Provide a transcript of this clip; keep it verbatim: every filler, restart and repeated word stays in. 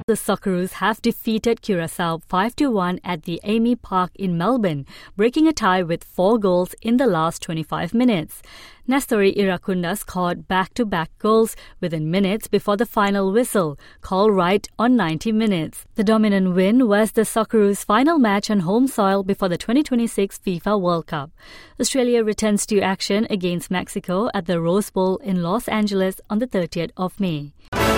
The Socceroos have defeated Curaçao five to one at the A M I Park in Melbourne, breaking a tie with four goals in the last twenty-five minutes. Nestori Irakunda scored back-to-back goals within minutes before the final whistle, called right on ninety minutes. The dominant win was the Socceroos' final match on home soil before the twenty twenty-six FIFA World Cup. Australia returns to action against Mexico at the Rose Bowl in Los Angeles on the thirtieth of May.